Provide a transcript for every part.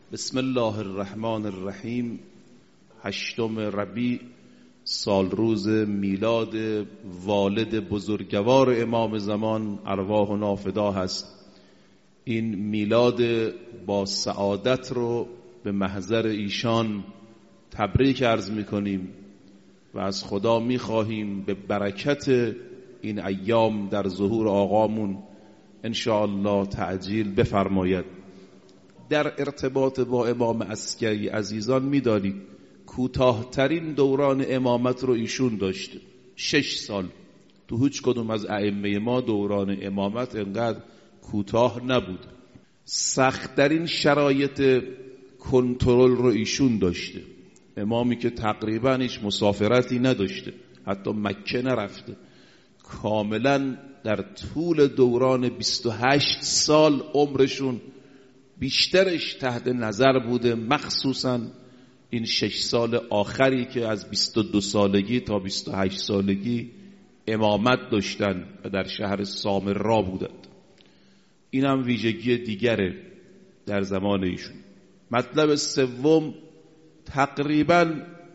بسم الله الرحمن الرحیم. 8 ربیع سال روز میلاد والد بزرگوار امام زمان ارواحنا فدا هست. این میلاد با سعادت رو به محضر ایشان تبریک عرض میکنیم و از خدا میخواهیم به برکت این ایام در ظهور آقامون انشاءالله تعجیل بفرماید. در ارتباط با امام عسکری عزیزان میدانید کوتاه‌ترین دوران امامت رو ایشون داشته، 6 سال. تو هیچ کدوم از ائمه ما دوران امامت انقدر کوتاه نبود. سخت‌ترین شرایط کنترل رو ایشون داشته، امامی که تقریبا هیچ مسافرتی نداشته، حتی مکه نرفته. کاملا در طول دوران 28 سال عمرشون بیشترش تحت نظر بوده، مخصوصا این 6 سال آخری که از 22 سالگی تا 28 سالگی امامت داشتن و در شهر سامرا بودند. این هم ویژگی دیگره در زمان ایشون. مطلب سوم، تقریبا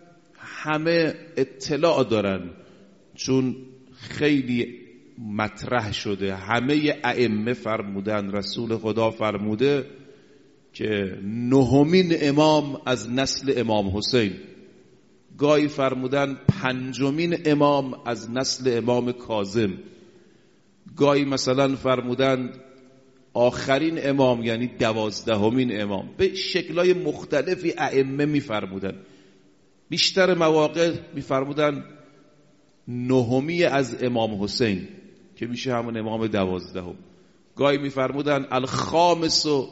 همه اطلاع دارن چون خیلی مطرح شده، همه ائمه فرمودن، رسول خدا فرموده که 9مین امام از نسل امام حسین، گاهی فرمودن 5مین امام از نسل امام کاظم، گاهی مثلا فرمودن آخرین امام یعنی 12مین امام. به شکلهای مختلفی ائمه میفرمودن. بیشتر مواقع میفرمودن 9می از امام حسین که میشه همون امام 12. گاهی میفرمودن الخامس و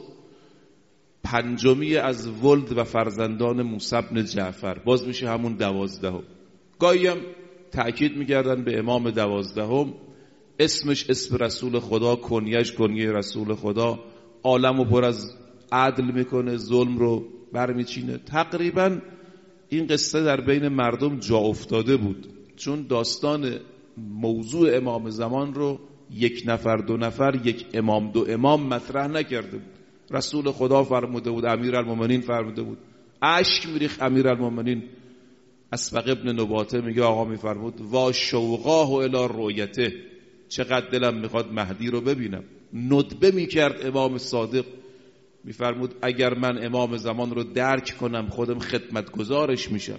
5می از ولد و فرزندان موسی بن جعفر، باز میشه همون 12. گاهی هم تأکید میکردن به امام 12، اسمش اسم رسول خدا، کنیش کنیه رسول خدا، عالم رو پر از عدل میکنه، ظلم رو برمیچینه. تقریبا این قصه در بین مردم جا افتاده بود، چون داستان موضوع امام زمان رو 1 نفر 2 نفر، 1 امام 2 امام مطرح نکرده بود. رسول خدا فرموده بود، امیرالمومنین فرموده بود، اشک میریخت امیرالمومنین. اسبق ابن نباته میگه آقا میفرمود وا شوقاه الی رؤیته، چقدر دلم میخواد مهدی رو ببینم. ندبه میکرد امام صادق، میفرمود اگر من امام زمان رو درک کنم خودم خدمتگزارش میشم.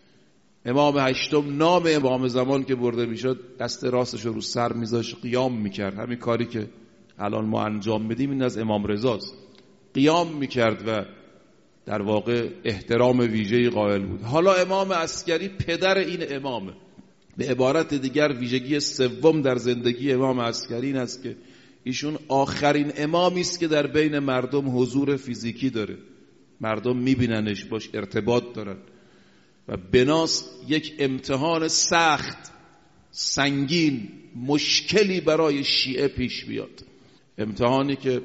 امام 8 نام امام زمان که برده میشد دست راستش رو سر میذاشت، قیام میکرد. همین کاری که الان ما انجام میدیم این از امام رضاست. قیام میکرد و در واقع احترام ویژه‌ای قائل بود. حالا امام عسکری پدر این امامه. به عبارت دیگر ویژگی سوم در زندگی امام عسکری این است که ایشون آخرین امامی است که در بین مردم حضور فیزیکی داره، مردم میبیننش، باش ارتباط دارن و بناس یک امتحان سخت، سنگین، مشکلی برای شیعه پیش بیاد. امتحانی که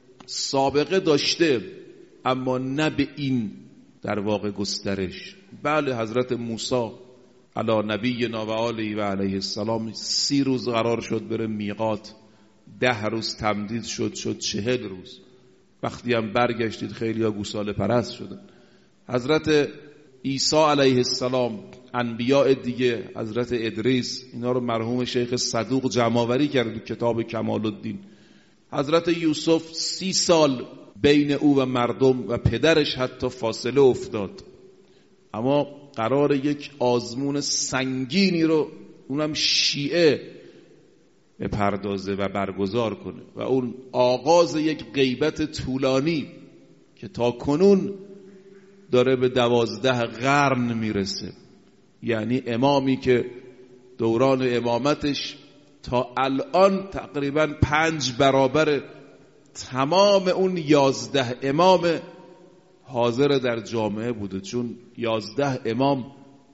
سابقه داشته اما نه به این در واقع گسترش. بله حضرت موسی علی نبینا و آله و علیه السلام 30 روز قرار شد بره میقات، 10 روز تمدید شد 40 روز. وقتی هم برگشتید خیلی ها گوساله پرست شدن. حضرت عیسی علیه السلام، انبیاء دیگه، حضرت ادریس، اینا رو مرحوم شیخ صدوق جمع‌آوری کرد تو کتاب کمال الدین. حضرت یوسف 30 سال بین او و مردم و پدرش حتی فاصله افتاد، اما قرار یک آزمون سنگینی رو اونم شیعه بپردازه و برگزار کنه و اون آغاز یک غیبت طولانی که تا کنون داره به 12 قرن میرسه. یعنی امامی که دوران امامتش تا الان تقریبا 5 برابر تمام اون 11 امام حاضر در جامعه بوده، چون 11 امام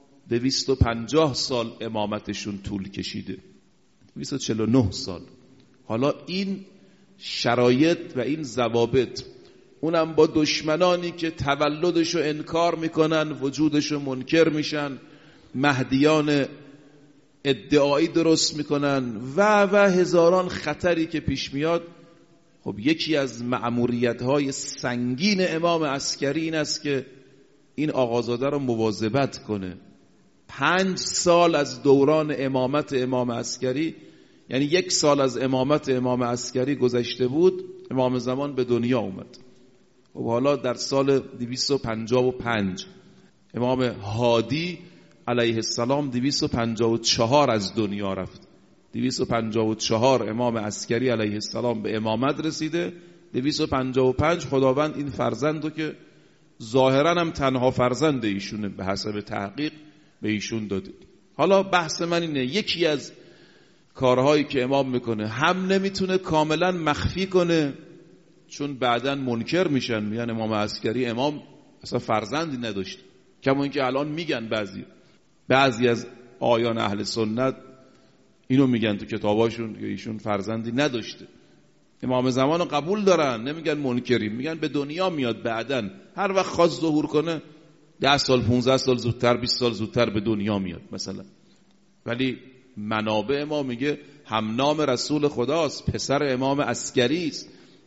250 سال امامتشون طول کشیده، 249 سال. حالا این شرایط و این ضوابط، اونم با دشمنانی که تولدشو انکار میکنن، وجودشو منکر میشن، مهدیان ادعایی درست میکنن و هزاران خطری که پیش میاد. خب یکی از مأموریت‌های سنگین امام عسکری این است که این آقازاده رو مواظبت کنه. 5 سال از دوران امامت امام عسکری، یعنی 1 سال از امامت امام عسکری گذشته بود، امام زمان به دنیا اومد. خب حالا در سال 255 امام هادی علیه السلام 254 از دنیا رفت. 254 امام عسکری علیه السلام به امامت رسیده. 255 خداوند این فرزندو که ظاهرا هم تنها فرزند ایشونه به حسب تحقیق به ایشون داده. حالا بحث من اینه، یکی از کارهایی که امام میکنه هم نمیتونه کاملا مخفی کنه، چون بعداً منکر میشن، میگن امام عسکری امام اصلا فرزندی نداشت، کما اینکه الان میگن بعضی از آیان اهل سنت اینو میگن تو کتاباشون که ایشون فرزندی نداشته. امام زمان رو قبول دارن، نمیگن منکریم، میگن به دنیا میاد بعداً، هر وقت خواست ظهور کنه 10 سال 15 سال زودتر 20 سال زودتر به دنیا میاد مثلا. ولی منابع ما میگه هم نام رسول خداست، پسر امام عسکری است،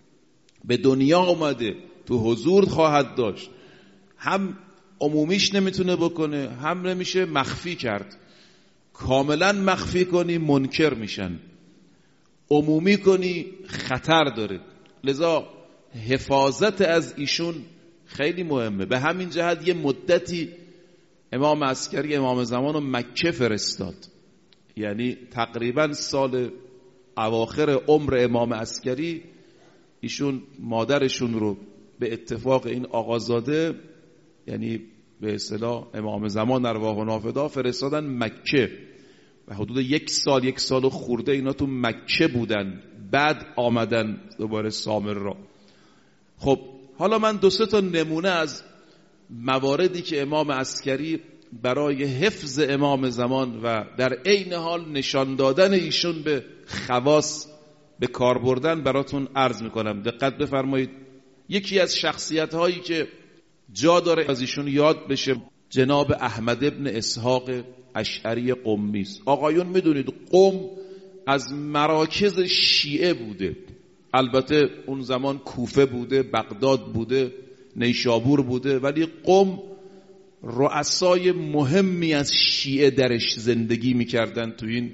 به دنیا اومده، تو حضور خواهد داشت. هم عمومیش نمیتونه بکنه، هم نمیشه مخفی کرد. کاملا مخفی کنی منکر میشن، عمومی کنی خطر داره. لذا حفاظت از ایشون خیلی مهمه. به همین جهت یه مدتی امام عسکری امام زمان رو مکه فرستاد، یعنی تقریبا سال اواخر عمر امام عسکری ایشون مادرشون رو به اتفاق این آقازاده، یعنی به اصطلاح امام زمان ارواح و نافدا، فرستادن مکه و حدود 1 سال خورده اینا تو مکه بودن، بعد آمدن دوباره سامرا. خب حالا من 2-3 تا نمونه از مواردی که امام عسکری برای حفظ امام زمان و در عین حال نشان دادن ایشون به خواص به کار بردن براتون عرض میکنم. دقت بفرمایید. یکی از شخصیت هایی که جا داره از ایشون یاد بشه جناب احمد ابن اسحاق اشعری قمی است. آقایون میدونید قم از مراکز شیعه بوده، البته اون زمان کوفه بوده، بغداد بوده، نیشابور بوده، ولی قم رؤسای مهمی از شیعه درش زندگی میکردن تو این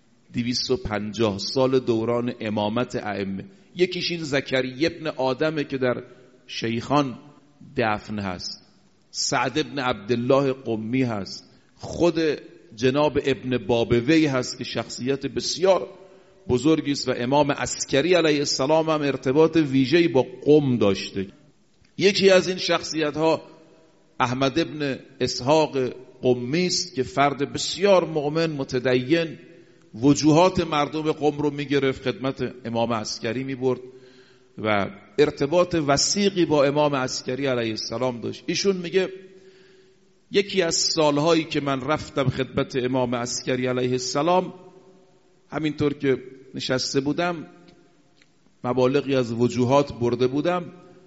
250 سال دوران امامت ائمه. یکیش این زکریا ابن آدمه که در شیخان دفن هست، سعد ابن عبدالله قمی هست، خود جناب ابن بابوی هست که شخصیت بسیار بزرگی است و امام عسکری علیه السلام هم ارتباط ویژه‌ای با قم داشته. یکی از این شخصیت ها احمد ابن اسحاق قمی است که فرد بسیار مؤمن متدین، وجوهات مردم قم رو میگرفت، خدمت امام عسکری میبرد و ارتباط وثیقی با امام عسکری علیه السلام داشت. ایشون میگه یکی از سالهایی که من رفتم خدمت امام عسکری علیه السلام، همینطور که نشسته بودم مبالغی از وجوهات برده بودم،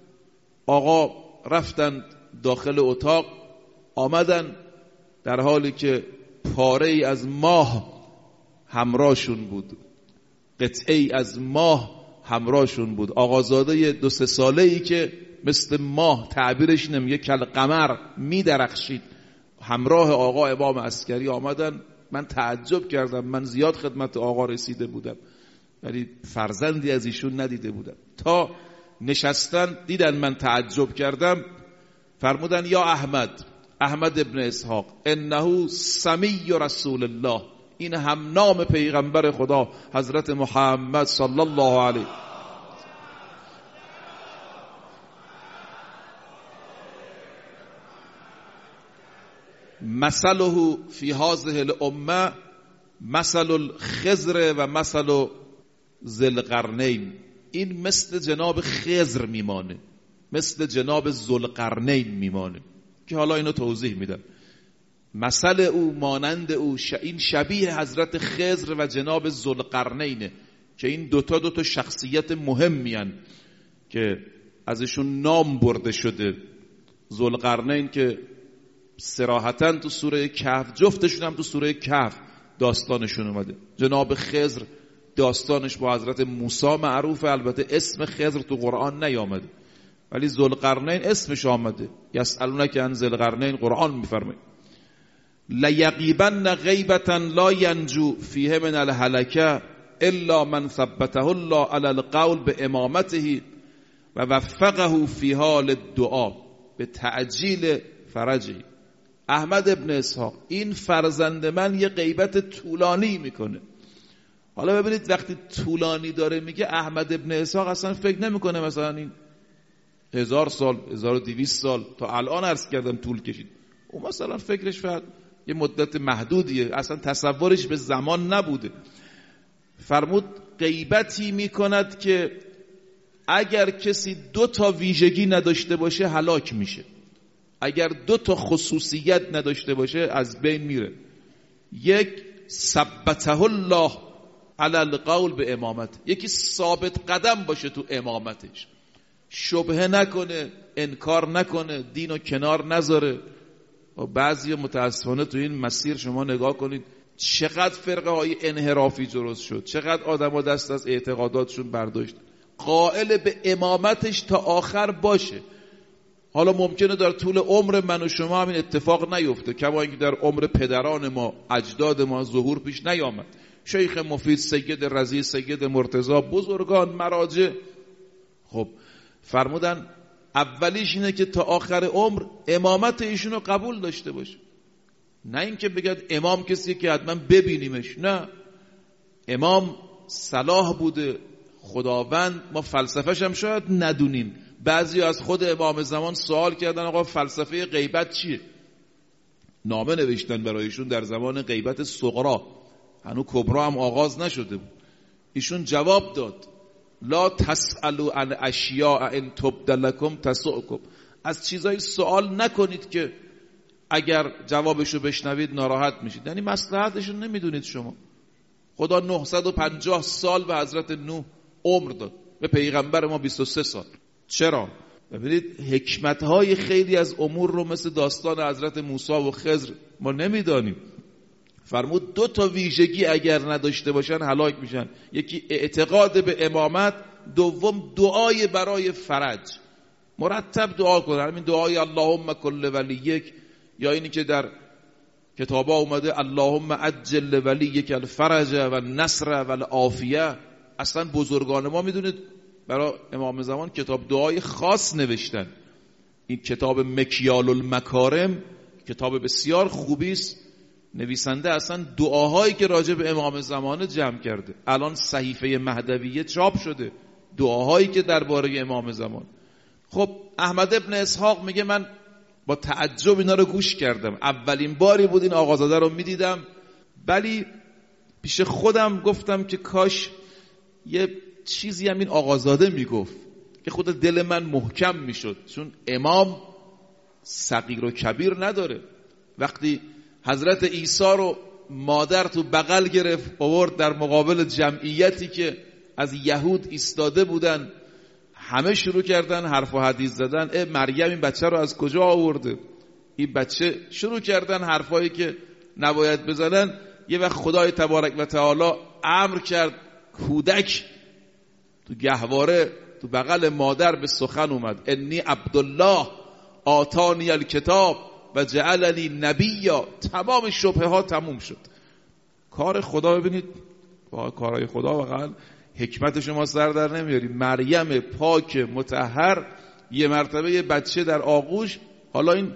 آقا رفتن داخل اتاق، آمدن در حالی که پاره ای از ماه همراهشون بود، قطعه ای از ماه همراهشون بود. آقازاده 2-3 ساله ای که مثل ماه، تعبیرش نمیگه کل قمر، می درخشید، همراه آقا امام عسکری آمدن. من تعجب کردم، من زیاد خدمت آقا رسیده بودم ولی فرزندی از ایشون ندیده بودم. تا نشستن دیدن من تعجب کردم، فرمودن یا احمد ابن اسحاق انه سمی رسول الله، این هم نام پیغمبر خدا حضرت محمد صلی الله علیه. مثله فی هذه الامه مثل الخضر و مثل ذی القرنین، این مثل جناب خضر میمانه، مثل جناب ذوالقرنین میمانه که حالا اینو توضیح میدم. مثل او، مانند او، این شبیه حضرت خضر و جناب ذوالقرنینه که این دوتا شخصیت مهمی هن که ازشون نام برده شده. ذوالقرنین که صراحتاً تو سوره کهف، جفتشون هم تو سوره کهف داستانشون اومده. جناب خضر داستانش با حضرت موسی معروفه، البته اسم خضر تو قرآن نیامده ولی ذوالقرنین اسمش آمده. یسألونک عن ذوالقرنین، قرآن میفرمه لیغیبن غیبتا لا ینجو فیه من الهلکه الا من ثبته الله علی القول بامامته و وفقه فی حال الدعا به تعجیل فرجه. احمد ابن اسحاق این فرزند من یه غیبت طولانی میکنه. حالا ببینید وقتی طولانی داره میگه، احمد ابن اسحاق اصلا فکر نمیکنه مثلا این 1000 سال 1200 سال تا الان عرض کردم طول کشید. او مثلا فکرش فقط یه مدت محدودیه، اصلا تصورش به زمان نبوده. فرمود غیبتی میکند که اگر کسی 2 ویژگی نداشته باشه هلاک میشه، اگر 2 خصوصیت نداشته باشه از بین میره. یک، ثبته الله علی القول به امامت، یکی ثابت قدم باشه تو امامتش، شبهه نکنه، انکار نکنه، دینو کنار نذاره. و بعضی متاسفانه تو این مسیر شما نگاه کنید چقدر فرقه های انحرافی درست شد، چقدر آدم دست از اعتقاداتشون برداشت. قائل به امامتش تا آخر باشه. حالا ممکنه در طول عمر من و شما همین اتفاق نیفته، کما اینکه در عمر پدران ما اجداد ما ظهور پیش نیامد. شیخ مفید، سید رضی، سید مرتضی، بزرگان مراجع، خب فرمودن اولیش اینه که تا آخر عمر امامت ایشونو قبول داشته باشه. نه اینکه بگید امام کسی که حتما ببینیمش، نه، امام صلاح بوده خداوند، ما فلسفه‌ش هم شاید ندونیم. بعضی از خود امام زمان سوال کردن آقا فلسفه غیبت چیه؟ نامه نوشتن برایشون در زمان غیبت صغرا، هنوز کبرا هم آغاز نشده بود. ایشون جواب داد لا تسألوا عن اشیاء ان تبد لکم تسؤکم، از چیزایی سوال نکنید که اگر جوابشو بشنوید ناراحت میشید. یعنی مصلحتشو نمیدونید شما. خدا 950 سال به حضرت نوح عمر داد، به پیغمبر ما 23 سال. چرا؟ ببینید حکمتهای خیلی از امور رو مثل داستان حضرت موسی و خضر ما نمیدانیم. فرمود 2 ویژگی اگر نداشته باشن هلاک میشن. یکی اعتقاد به امامت، دوم دعای برای فرج. مرتب دعا کنن، همین دعای اللهم کل ولیک، یا اینی که در کتابا اومده اللهم عجل ولیک الفرج و النصر و العافیه. اصلا بزرگان ما میدونید برای امام زمان کتاب دعای خاص نوشتن. این کتاب مکیال المکارم کتاب بسیار خوبی است. نویسنده اصلا دعاهایی که راجع به امام زمان جمع کرده. الان صحیفه مهدویه چاپ شده، دعاهایی که درباره امام زمان. خب احمد ابن اسحاق میگه من با تعجب اینا رو گوش کردم، اولین باری بود این آقازاده رو میدیدم، ولی پیش خودم گفتم که کاش یه چیزی هم این آقازاده میگفت که خود دل من محکم میشد، چون امام صغیر و کبیر نداره. وقتی حضرت عیسی رو مادر تو بغل گرفت آورد در مقابل جمعیتی که از یهود ایستاده بودن، همه شروع کردن حرف و حدیث زدن. مریم این بچه رو از کجا آورده؟ این بچه شروع کردن حرفایی که نباید بزنن. یه وقت خدای تبارک و تعالی امر کرد کودک تو گهواره تو بغل مادر به سخن اومد، انی عبدالله آتانی الکتاب و جعلنی نبیا. تمام شبهه ها تموم شد. کار خدا ببینید، کارهای خدا واقعا حکمت شما سر در نمیاری. مریم پاک مطهر یه مرتبه یه بچه در آغوش. حالا این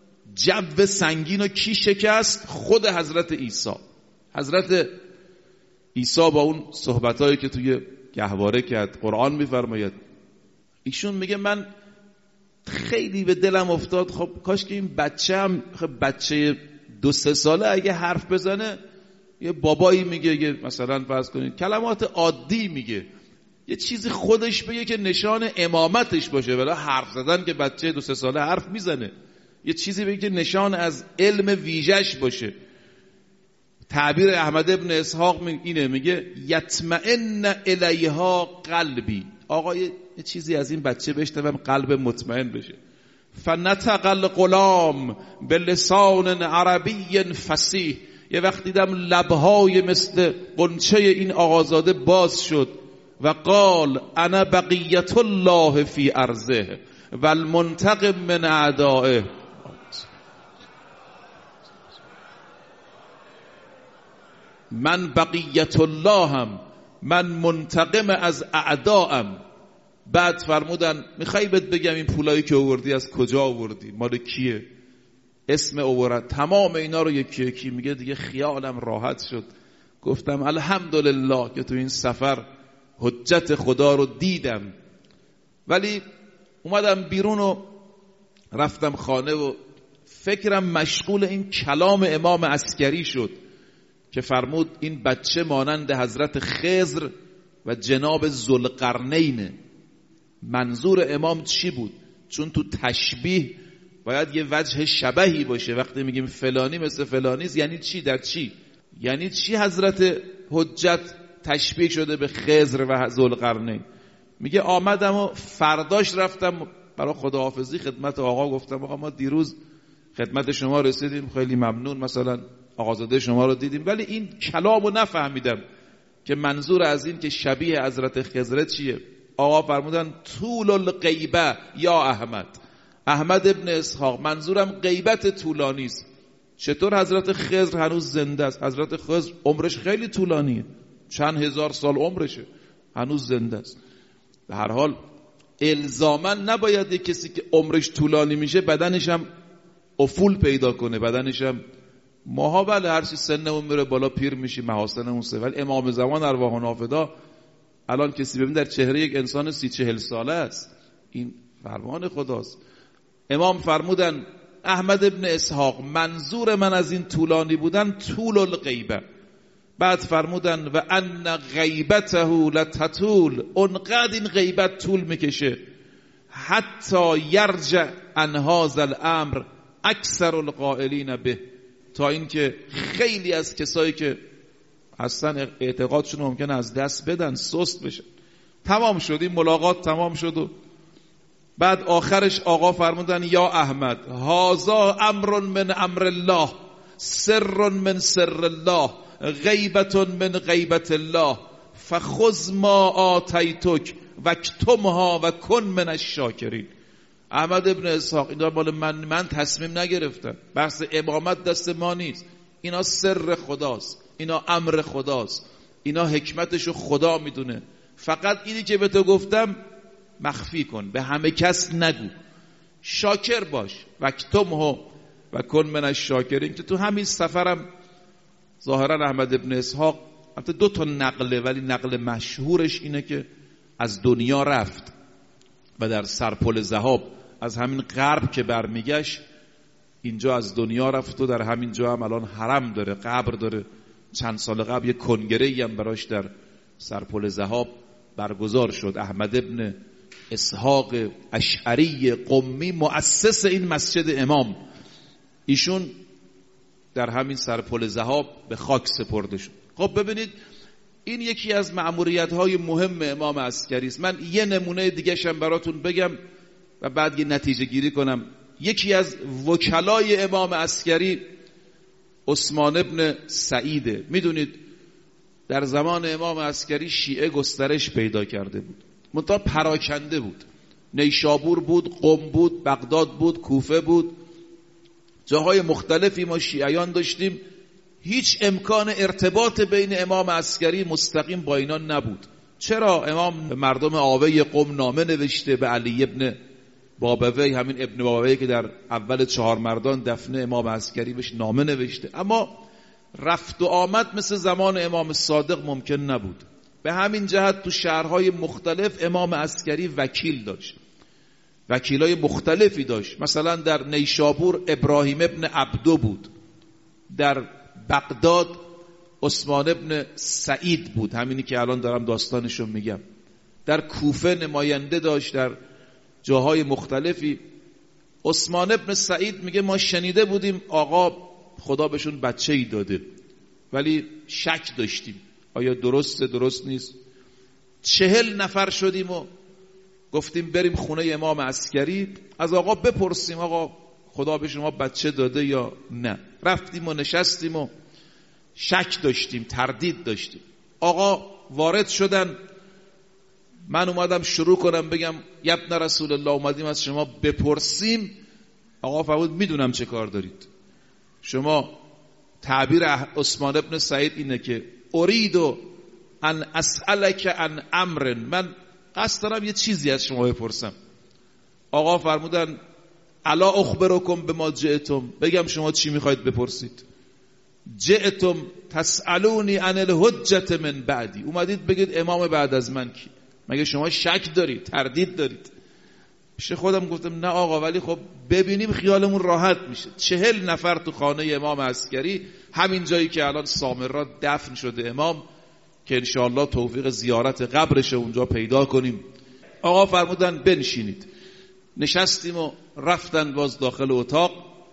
جو سنگین رو کی شکست؟ خود حضرت عیسی. حضرت عیسی با اون صحبتایی که توی گهواره کرد، قرآن میفرماید، ایشون میگه من خیلی به دلم افتاد خب کاش که این بچه هم بچه 2-3 ساله اگه حرف بزنه، یه بابایی میگه، یه مثلا فرض کنید کلمات عادی میگه، یه چیزی خودش بگه که نشان امامتش باشه. ولی حرف زدن که بچه 2-3 ساله حرف میزنه، یه چیزی بگه که نشان از علم ویژش باشه. تعبیر احمد ابن اسحاق اینه، میگه یطمئن الیها قلبی. آقا یه چیزی از این بچه بشنوم قلب مطمئن بشه. فنطق الغلام بلسان عربی فصیح یه وقت دیدم لبهای مثل غنچه این آقازاده باز شد و قال انا بقیت الله فی ارضه و المنتقم من اعدائه. من بقیت الله هم، من منتقم از اعدائم. بعد فرمودن میخوایی بهت بگم این پولایی که آوردی از کجا آوردی، مال کیه، اسم آورد، تمام اینا رو یکی یکی میگه. دیگه خیالم راحت شد، گفتم الحمدلله که تو این سفر حجت خدا رو دیدم. ولی اومدم بیرون و رفتم خانه و فکرم مشغول این کلام امام عسکری شد که فرمود این بچه مانند حضرت خضر و جناب ذوالقرنینه. منظور امام چی بود؟ چون تو تشبیه باید یه وجه شبهی باشه. وقتی میگیم فلانی مثل فلانیست یعنی چی؟ در چی؟ یعنی چی حضرت حجت تشبیه شده به خضر و ذوالقرنین؟ میگه آمدم و فرداش رفتم برای خداحافظی خدمت آقا، گفتم آقا ما دیروز خدمت شما رسیدیم، خیلی ممنون، مثلا آقازاده شما رو دیدیم، ولی این کلامو نفهمیدم که منظور از این که شبیه حضرت خضر چیه. آقا فرمودن طول الغیبه یا احمد ابن اسحاق، منظورم غیبت طولانی است. چطور حضرت خضر هنوز زنده است؟ حضرت خضر عمرش خیلی طولانیه، چند هزار سال عمرشه، هنوز زنده است. به هر حال الزاما نباید یک کسی که عمرش طولانی میشه بدنش هم افول پیدا کنه، بدنش هم ماها بله هر چی سنمون میره بالا پیر میشی، محاسنمون سه، ولی امام زمان ارواح نافدا الان کسی ببین در چهره یک انسان 30-40 ساله است. این فرمان خداست. امام فرمودن احمد ابن اسحاق منظور من از این طولانی بودن طول الغیبه. بعد فرمودن و ان غیبته لتطول، اونقدر این غیبت طول میکشه حتی یرجع عن هذا الامر اکثر القائلین به، تا اینکه خیلی از کسایی که اصلا اعتقادشون ممکنه از دست بدن، سست بشن. تمام شد این ملاقات، تمام شد و بعد آخرش آقا فرمودن یا احمد هذا امر من امر الله، سر من سر الله، غیبت من غیبت الله، فخذ ما آتیتک واکتمها و کن من الشاکرین. احمد ابن اسحاق اینا مال من تصمیم نگرفتم، بحث امامت دست ما نیست، اینا سر خداست، اینا امر خداست، اینا حکمتشو خدا میدونه. فقط اینی که به تو گفتم مخفی کن، به همه کس نگو، شاکر باش، واکتمها و کن من الشاکرین. که تو همین سفرم ظاهرا احمد ابن اسحاق البته 2 تا نقله، ولی نقل مشهورش اینه که از دنیا رفت و در سرپل ذهاب از همین غرب که برمیگشت اینجا از دنیا رفت و در همین جا هم الان حرم داره، قبر داره. چند سال قبل یک کنگره‌ای هم براش در سرپل ذهاب برگزار شد. احمد ابن اسحاق اشعری قمی مؤسس این مسجد امام، ایشون در همین سرپل ذهاب به خاک سپرده شد. خب ببینید این یکی از مأموریت‌های مهم امام عسکری است. من یه نمونه دیگه شم براتون بگم و بعد یه نتیجه گیری کنم. یکی از وکلای امام عسکری عثمان ابن سعیده. میدونید در زمان امام عسکری شیعه گسترش پیدا کرده بود، منتها پراکنده بود. نیشابور بود، قم بود، بغداد بود، کوفه بود، جاهای مختلفی ما شیعیان داشتیم. هیچ امکان ارتباط بین امام عسکری مستقیم با اینا نبود. چرا؟ امام به مردم آوه قم نامه نوشته، به علی ابن بابوی، همین ابن بابوی که در اول 4 مردان دفن امام عسکری بهش نامه نوشته، اما رفت و آمد مثل زمان امام صادق ممکن نبود. به همین جهت تو شهرهای مختلف امام عسکری وکیل داشت، وکیلای مختلفی داشت. مثلا در نیشابور ابراهیم ابن عبدو بود، در بغداد عثمان ابن سعید بود، همینی که الان دارم داستانشو میگم. در کوفه نماینده داشت، در جاهای مختلفی. عثمان ابن سعید میگه ما شنیده بودیم آقا خدا بهشون بچه‌ای داده، ولی شک داشتیم آیا درسته درست نیست. 40 نفر شدیم و گفتیم بریم خونه امام عسکری از آقا بپرسیم آقا خدا به شما بچه داده یا نه. رفتیم و نشستیم و شک داشتیم، تردید داشتیم. آقا وارد شدن، من اومدم شروع کنم بگم یبن رسول الله اومدیم از شما بپرسیم. آقا فرمود میدونم چه کار دارید. شما تعبیر عثمان ابن سعید اینه که اریدو ان اسألک عن امر، من قصد دارم یه چیزی از شما بپرسم. آقا فرمودن الا اخبرکم بما جئتم، بگم شما چی میخواید بپرسید؟ جئتم تسألونی عن الحجة من بعدی، اومدید بگید امام بعد از من کی؟ مگه شما شک دارید، تردید دارید؟ پیش خودم گفتم نه آقا، ولی خب ببینیم خیالمون راحت میشه. 40 نفر تو خانه امام عسکری، همین جایی که الان سامرا دفن شده امام، که انشاءالله توفیق زیارت قبرش اونجا پیدا کنیم. آقا فرمودن بنشینید. نشستیم و رفتن باز داخل اتاق.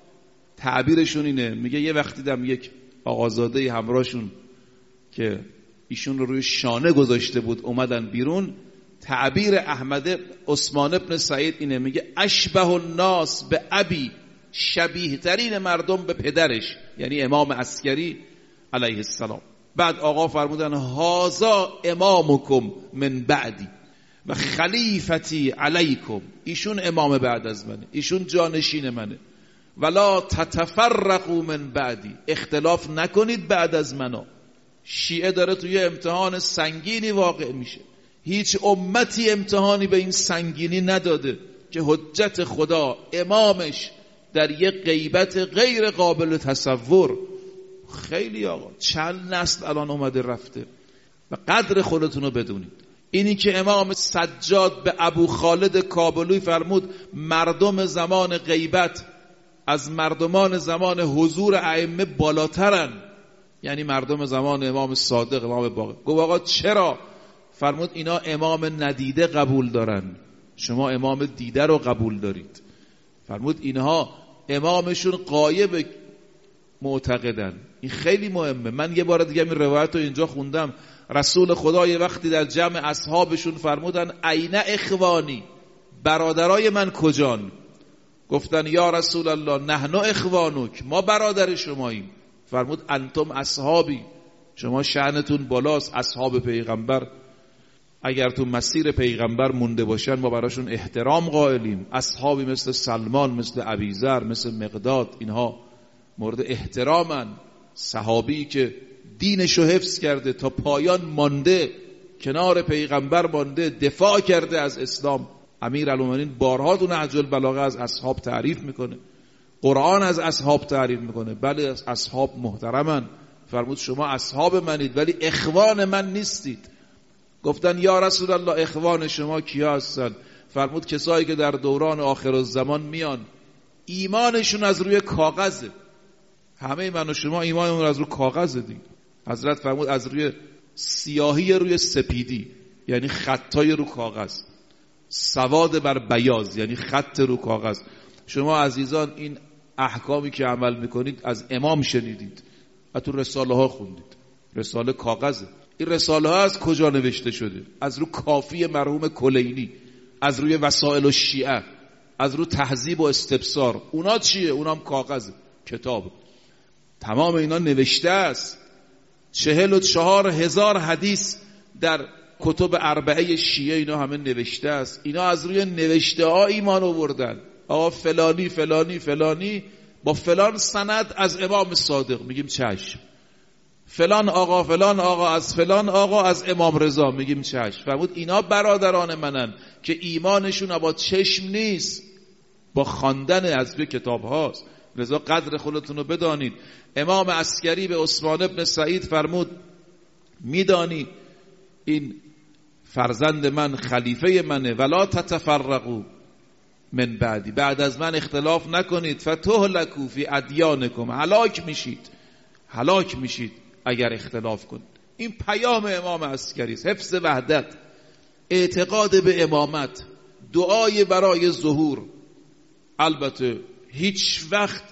تعبیرشون اینه، میگه یه وقتی دیدم یک آقازاده همراهشون که ایشون رو روی شانه گذاشته بود اومدن بیرون. تعبیر عثمان ابن سعید اینه، میگه اشبه الناس به ابی، شبیه ترین مردم به پدرش، یعنی امام عسکری علیه السلام. بعد آقا فرمودن هازا امامکم من بعدی و خلیفتی علیکم، ایشون امام بعد از منه، ایشون جانشین منه. ولا تتفرقوا من بعدی، اختلاف نکنید بعد از منو. شیعه داره توی امتحان سنگینی واقع میشه. هیچ امتی امتحانی به این سنگینی نداده که حجت خدا امامش در یک غیبت غیر قابل تصور. خیلی آقا چند نسل الان اومده رفته و قدر خودتون رو بدونید. اینی که امام سجاد به ابو خالد کابلی فرمود مردم زمان غیبت از مردمان زمان حضور ائمه بالاترن، یعنی مردم زمان امام صادق، امام باقر. گفت آقا چرا؟ فرمود اینا امام ندیده قبول دارن، شما امام دیده رو قبول دارید. فرمود اینها امامشون غایب معتقدن. این خیلی مهمه. من یه بار دیگه این روایت رو اینجا خوندم. رسول خدا یه وقتی در جمع اصحابشون فرمودن این اخوانی، برادرای من کجان؟ گفتن یا رسول الله نحن اخوانک، ما برادر شماییم. فرمود انتم اصحابی، شما شأنتون بالاست، اصحاب پیغمبر. اگر تو مسیر پیغمبر مونده باشن ما براشون احترام قائلیم. اصحابی مثل سلمان، مثل ابیذر، مثل مقداد، اینها مورد احترامن. صحابی که دینشو حفظ کرده تا پایان مانده، کنار پیغمبر مانده، دفاع کرده از اسلام. امیرالمومنین بارها تو نهج البلاغه از اصحاب تعریف میکنه، قرآن از اصحاب تعریف میکنه. بله از اصحاب محترمن. فرمود شما اصحاب منید ولی اخوان من نیستید. گفتن یا رسول الله اخوان شما کیا هستن؟ فرمود کسایی که در دوران آخر الزمان میان ایمانشون از روی کاغذه. همه من و شما ایمانمون از روی کاغذه دیگه. حضرت فرمود از روی سیاهی روی سپیدی، یعنی خطای رو کاغذ، سواد بر بیاض، یعنی خط رو کاغذ. شما عزیزان این احکامی که عمل میکنید از امام شنیدید و تو رساله ها خوندید. رساله کاغذه. این رساله ها از کجا نوشته شده؟ از رو کافی مرحوم کلینی، از روی وسائل الشیعه، از رو تهذیب و استبصار. اونا چیه؟ اونا هم کاغذه، کتاب. تمام اینا نوشته است. 44,000 حدیث در کتب اربعه شیعه اینا همه نوشته است. اینا از روی نوشته ها ایمان آوردن. آقا فلانی فلانی فلانی با فلان سند از امام صادق، میگیم چشم. فلان آقا از فلان آقا از امام رضا، میگیم چشم. فرمود اینا برادران منن که ایمانشون با چشم نیست، با خواندن از روی کتاب هاست. لذا قدر خودتون رو بدانید. امام عسکری به عثمان ابن سعید فرمود میدانی این فرزند من خلیفه منه، ولا تتفرقوا من بعدی، بعد از من اختلاف نکنید، فتهلکوا فی ادیانکم، هلاک میشید اگر اختلاف کنید. این پیام امام عسکری است. حفظ وحدت، اعتقاد به امامت، دعای برای ظهور. البته هیچ وقت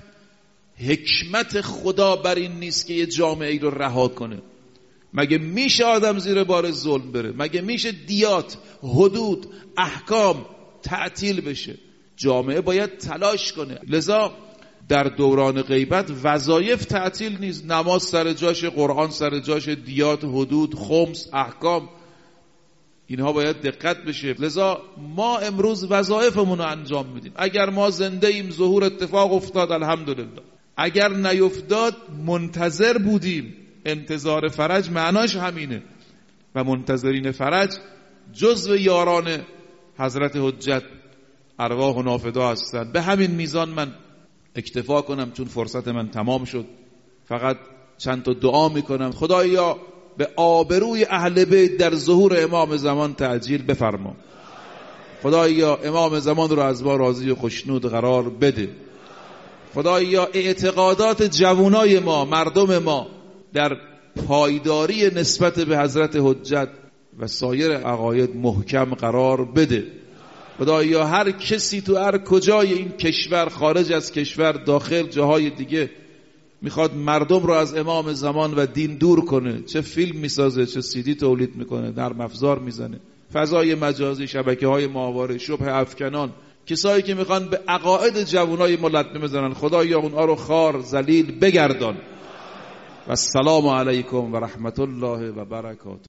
حکمت خدا بر این نیست که یه جامعه ای رو رها کنه. مگه میشه آدم زیر بار ظلم بره؟ مگه میشه دیات، حدود، احکام تعطیل بشه؟ جامعه باید تلاش کنه. لذا در دوران غیبت وظایف تعطیل نیست، نماز سر جاش، قرآن سر جاش، دیات، حدود، خمس، احکام، اینها باید دقت بشه. لذا ما امروز وظایفمون رو انجام میدیم. اگر ما زنده ایم، ظهور اتفاق افتاد، الحمدلله. اگر نیفتاد، منتظر بودیم. انتظار فرج معناش همینه و منتظرین فرج جزو یاران حضرت حجت ارواح و نافدا هستند. به همین میزان من اکتفا کنم چون فرصت من تمام شد. فقط چند تا دعا میکنم. خدایا به آبروی اهل بیت در ظهور امام زمان تعجیل بفرما. خدایا امام زمان رو از ما راضی و خوشنود قرار بده. خدایا اعتقادات جوانای ما، مردم ما در پایداری نسبت به حضرت حجت و سایر عقاید محکم قرار بده. خدایا هر کسی تو هر کجای این کشور، خارج از کشور، داخل جاهای دیگه میخواد مردم رو از امام زمان و دین دور کنه، چه فیلم میسازه، چه سیدی تولید میکنه، نرم افزار میزنه، فضای مجازی، شبکه‌های ماهواره، شبه افکنان، کسایی که میخوان به عقاید جوانای ما لطمه بزنن، خدایا اونها رو خار ذلیل بگردان. و السلام علیکم و رحمت الله و برکاته.